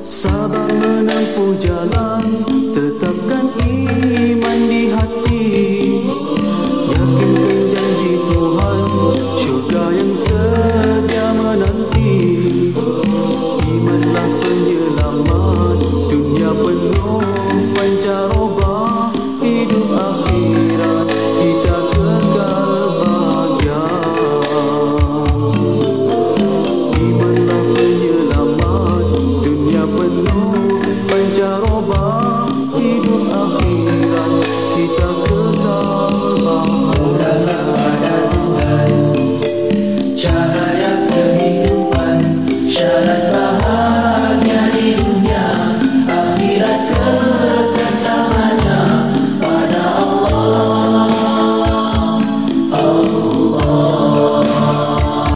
Sabar menempuh jalan, tetapkan iman di hati. Yakinkan janji Tuhan, syurga yang sedia menanti. Imanlah